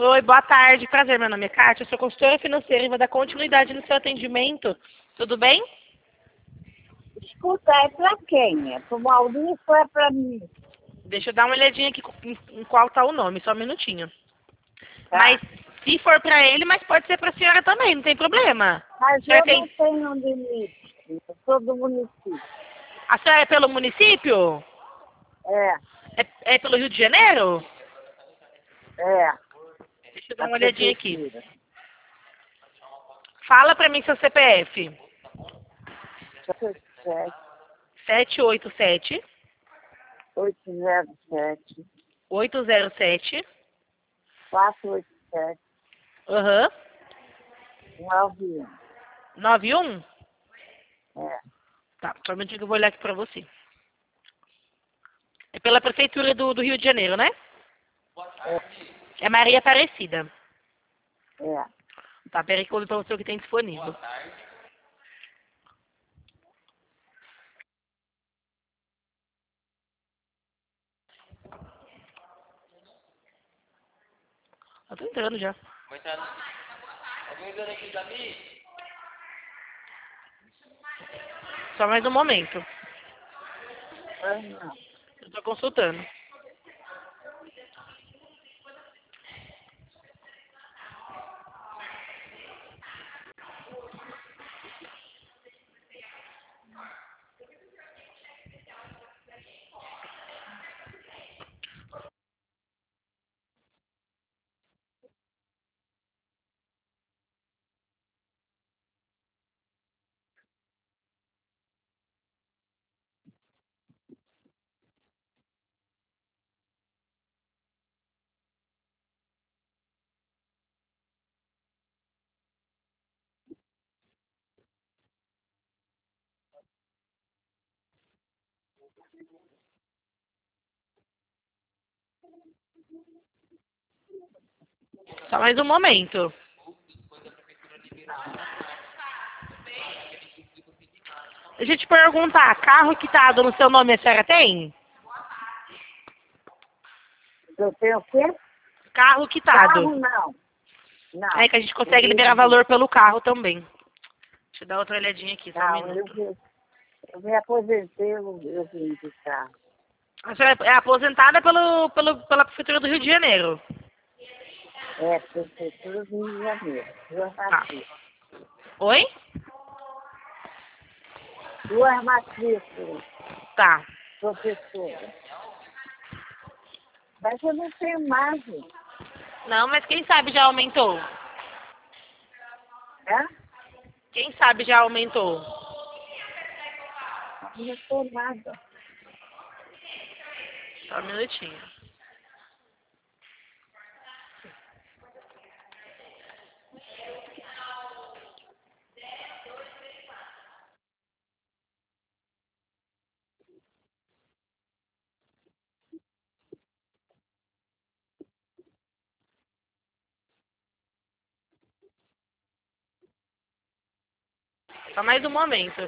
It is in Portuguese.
Oi, boa tarde. Prazer, meu nome é Kátia. Eu sou consultora financeira e vou dar continuidade no seu atendimento. Tudo bem? Escuta, é pra quem? É pro Maurício ou é pra mim? Deixa eu dar uma olhadinha aqui em qual tá o nome, só um minutinho. Tá. Mas se for pra ele, mas pode ser pra senhora também, não tem problema. Mas A senhora eu não tem... tenho limite. Eu sou do município. A senhora é pelo município? É, É pelo Rio de Janeiro? é. Deixa eu dar A uma olhadinha aqui. prefeitura. Fala pra mim seu CPF. 7, 787 807, 807 487, aham 91. 91? É, Tá, só um minutinho que eu vou olhar aqui pra você. É pela prefeitura do Rio de Janeiro, né? É Maria Aparecida. é. Tá, peraí que eu vou ver pra você o que tem disponível. Eu tô entrando já. Só mais um momento. Não. Eu tô consultando. Só mais um momento. Deixa eu te perguntar, carro quitado no seu nome a senhora tem? Eu tenho o quê? Carro quitado. Carro, não. Não. É que a gente consegue liberar valor pelo carro também. Deixa eu dar outra olhadinha aqui, só um Não, minuto. eu me aposentei, eu vim de carro. A senhora é aposentada pela prefeitura do Rio de Janeiro. É, prefeitura do Rio de Janeiro. Duas Tá. matrículas. Oi? Duas matrículas, Tá. professora. Mas eu não tenho mais. Não, mas quem sabe já aumentou? Né? Quem sabe já aumentou? Não aumentou nada. Só um minutinho. Só mais um momento.